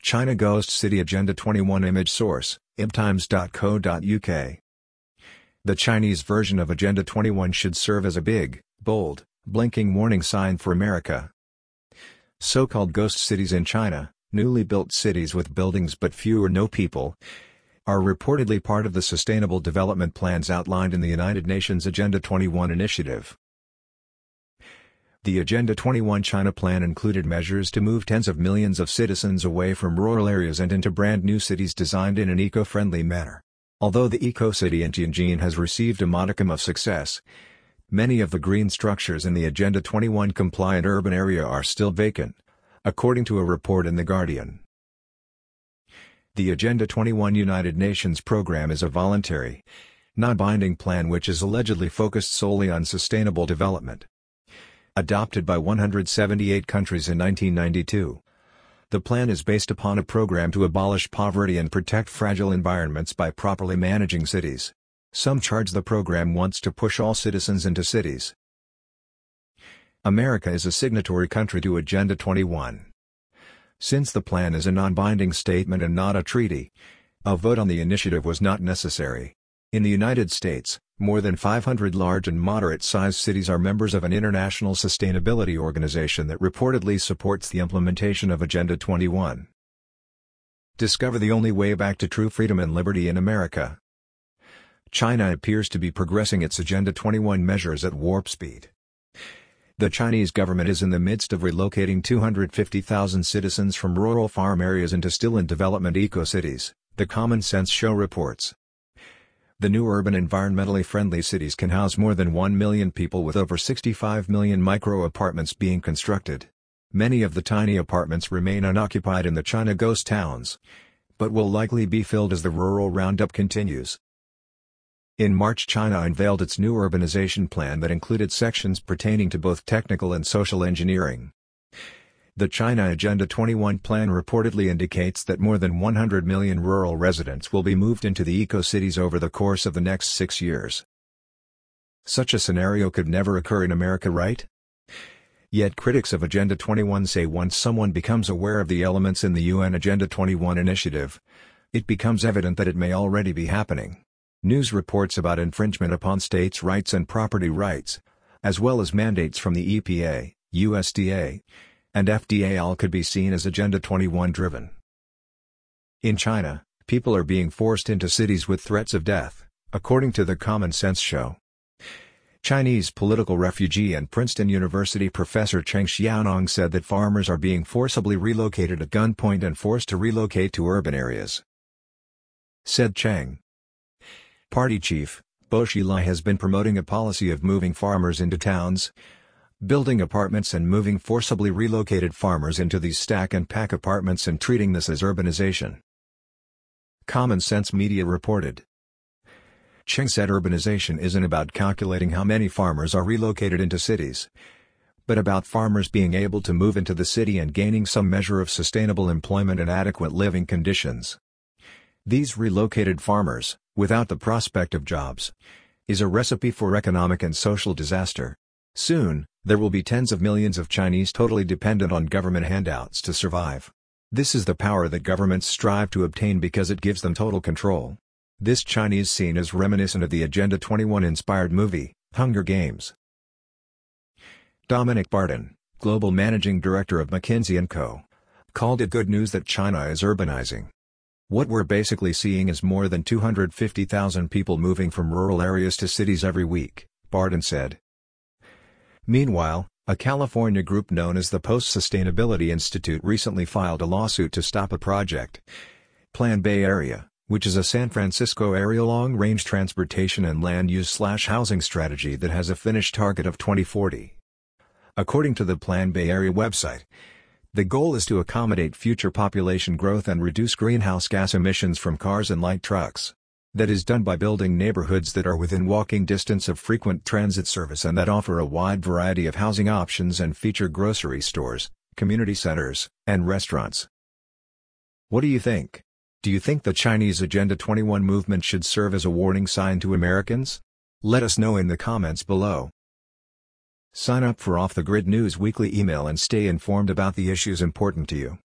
China Ghost City Agenda 21 Image source, ibtimes.co.uk. The Chinese version of Agenda 21 should serve as a big, bold, blinking warning sign for America. So-called ghost cities in China, newly built cities with buildings but few or no people, are reportedly part of the Sustainable Development Plans outlined in the United Nations Agenda 21 initiative. The Agenda 21 China plan included measures to move tens of millions of citizens away from rural areas and into brand new cities designed in an eco-friendly manner. Although the eco-city in Tianjin has received a modicum of success, many of the green structures in the Agenda 21 compliant urban area are still vacant, according to a report in The Guardian. The Agenda 21 United Nations program is a voluntary, non-binding plan which is allegedly focused solely on sustainable development. Adopted by 178 countries in 1992. The plan is based upon a program to abolish poverty and protect fragile environments by properly managing cities. Some charge the program wants to push all citizens into cities. America is a signatory country to Agenda 21. Since the plan is a non-binding statement and not a treaty, a vote on the initiative was not necessary. In the United States, more than 500 large and moderate-sized cities are members of an international sustainability organization that reportedly supports the implementation of Agenda 21. Discover the only way back to true freedom and liberty in America. China appears to be progressing its Agenda 21 measures at warp speed. The Chinese government is in the midst of relocating 250,000 citizens from rural farm areas into still-in-development eco-cities, the Common Sense Show reports. The new urban environmentally friendly cities can house more than 1 million people with over 65 million micro-apartments being constructed. Many of the tiny apartments remain unoccupied in the China ghost towns, but will likely be filled as the rural roundup continues. In March, China unveiled its new urbanization plan that included sections pertaining to both technical and social engineering. The China Agenda 21 plan reportedly indicates that more than 100 million rural residents will be moved into the eco-cities over the course of the next 6 years. Such a scenario could never occur in America, right? Yet critics of Agenda 21 say once someone becomes aware of the elements in the UN Agenda 21 initiative, it becomes evident that it may already be happening. News reports about infringement upon states' rights and property rights, as well as mandates from the EPA, USDA, and FDA all could be seen as Agenda 21 driven. In China, people are being forced into cities with threats of death, according to the Common Sense Show. Chinese political refugee and Princeton University professor Cheng Xiaonong said that farmers are being forcibly relocated at gunpoint and forced to relocate to urban areas. Said Cheng. Party chief, Bo Xilai has been promoting a policy of moving farmers into towns, building apartments and moving forcibly relocated farmers into these stack-and-pack apartments and treating this as urbanization. Common Sense Media reported. Cheng said urbanization isn't about calculating how many farmers are relocated into cities, but about farmers being able to move into the city and gaining some measure of sustainable employment and adequate living conditions. These relocated farmers, without the prospect of jobs, is a recipe for economic and social disaster. Soon, there will be tens of millions of Chinese totally dependent on government handouts to survive. This is the power that governments strive to obtain because it gives them total control. This Chinese scene is reminiscent of the Agenda 21-inspired movie, Hunger Games. Dominic Barton, Global Managing Director of McKinsey & Co., called it good news that China is urbanizing. What we're basically seeing is more than 250,000 people moving from rural areas to cities every week, Barton said. Meanwhile, a California group known as the Post-Sustainability Institute recently filed a lawsuit to stop a project, Plan Bay Area, which is a San Francisco area long-range transportation and land use/housing strategy that has a finished target of 2040. According to the Plan Bay Area website, the goal is to accommodate future population growth and reduce greenhouse gas emissions from cars and light trucks. That is done by building neighborhoods that are within walking distance of frequent transit service and that offer a wide variety of housing options and feature grocery stores, community centers, and restaurants. What do you think? Do you think the Chinese Agenda 21 movement should serve as a warning sign to Americans? Let us know in the comments below. Sign up for Off the Grid News weekly email and stay informed about the issues important to you.